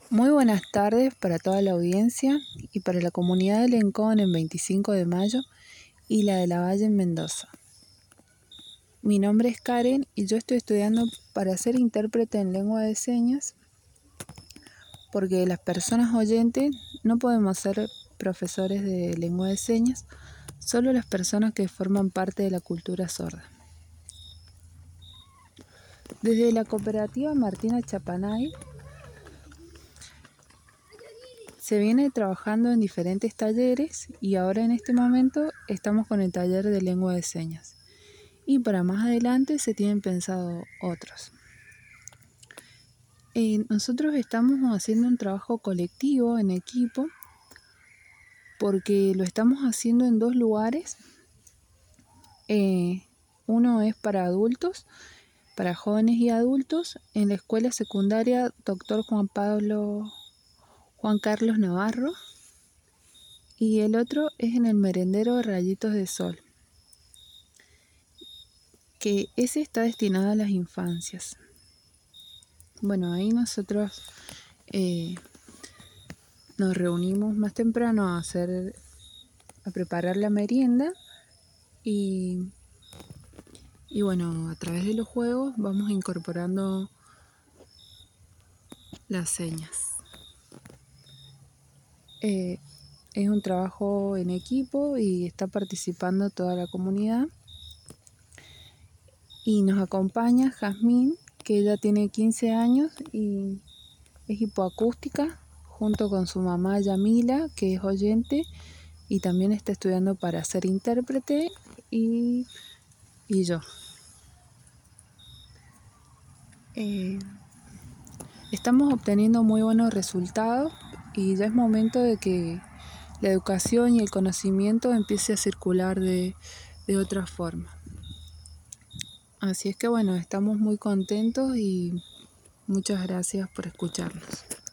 Muy buenas tardes para toda la audiencia y para la comunidad de Lencón en 25 de mayo y la de Lavalle en Mendoza. Mi nombre es Karen y yo estoy estudiando para ser intérprete en lengua de señas porque las personas oyentes no podemos ser profesores de lengua de señas, solo las personas que forman parte de la cultura sorda. Desde la cooperativa Martina Chapanay se viene trabajando en diferentes talleres y ahora en este momento estamos con el taller de lengua de señas. Y para más adelante se tienen pensado otros. Nosotros estamos haciendo un trabajo colectivo en equipo porque lo estamos haciendo en dos lugares. Uno es para adultos, para jóvenes y adultos, en la escuela secundaria Dr. Juan Carlos Navarro, y el otro es en el merendero Rayitos de Sol, que ese está destinado a las infancias. Bueno, ahí nosotros nos reunimos más temprano a preparar la merienda y bueno, a través de los juegos vamos incorporando las señas. Es un trabajo en equipo y está participando toda la comunidad. Y nos acompaña Jazmín, que ella tiene 15 años y es hipoacústica, junto con su mamá Yamila, que es oyente y también está estudiando para ser intérprete, y yo. Estamos obteniendo muy buenos resultados y ya es momento de que la educación y el conocimiento empiece a circular de otra forma. Así es que bueno, estamos muy contentos y muchas gracias por escucharnos.